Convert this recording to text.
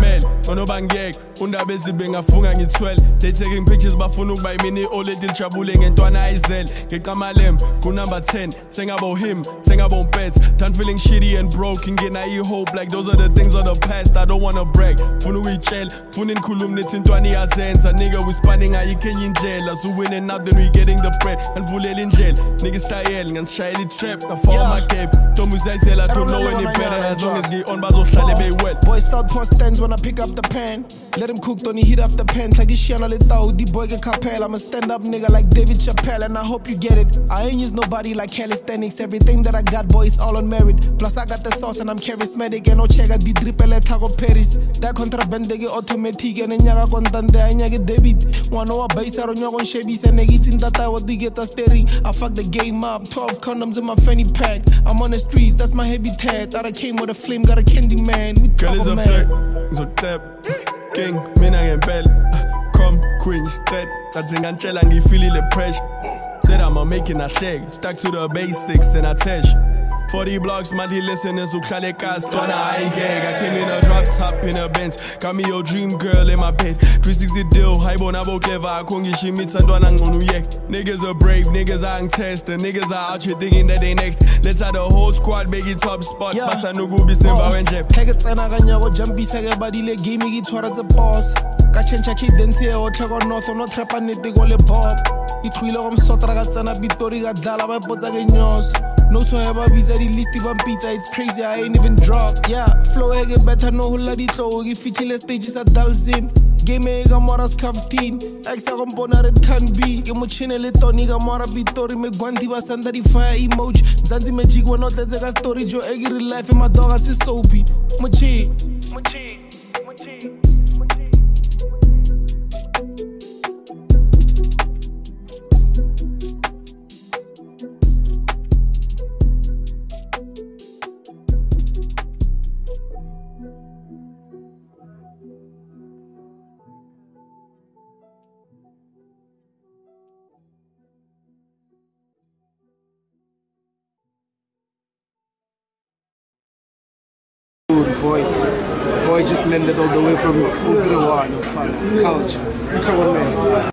mail ngono bangiyeke undaba ezibe ngafunga ngi12 they taking pictures bafuna ukuba yimini oledi lijabule ngentwana ayizele ngeqamalem ku number 10 sengabo him sengabo umpets done feeling shitty and broke ngena hope like those are the things of the past I don't wanna brag funa ukuyitshela funa inikhuluma nithi intwana iyazenza nigga we spanning ayikhenye indlela so winning out then we getting the bread ngivulela indlela nigga style ngisishayela itrap ngafaka my cape don't uzayizela don't know any better as long as they on bazohlale be well boy Southport stands when I pick up the pen let him cook don't he heat up the pants like ishana letao the boy get capel I'm a stand up nigga like David Chappelle and I hope you get it I ain't use nobody like calisthenics everything that I got boy is all on merit plus I got the sauce and I'm charismatic and no chega di dripele tago Paris that contraband ge automatic and nyaga kontante anyage debit wano wa baisa ro nyago shebi se negitin tata what di get steering I fuck the game up 12 condoms in my fanny pack I'm on the streets that's my habitat that I came with a flame got a candy man with girl is a flirt so tap king mina ngempela come queen stead that's ngantshela ngifeel the pressure said I'm making a shake stuck to the basics and I touch 40 blocks, monthly listeners who uhlale ekhaya twana ayingeke I came in a drop top in a Benz got me your dream girl in my bed 360 deal hayibona abo clever akho ngisho imitha ntwana ngcono uyeke niggas are brave niggas are tester niggas are out here thinking that they next let's have the whole squad make it top spot basa nokubi semba wenje pheke tsena kanyako jumpisa ke badile game ngithwara the boss ka chencha kidence o tlhoko north no trapa nete go le bob itlhwile go msotra ka tsena bitori ka dlala ba potsa ke nyos no so eba biza di list ba pizza it's crazy I ain't even drop yeah flow get better no hola di flow ke fitile stages at dalzin game ga moras captain exa go mpona red can be ke mochine le toni ga mora bitori me gwanti ba sanda di fire emoji zanzi magic wa no tletse ka story jo e real life my dog is soapy mochi Boy just landed all the way from Uruguay, couch.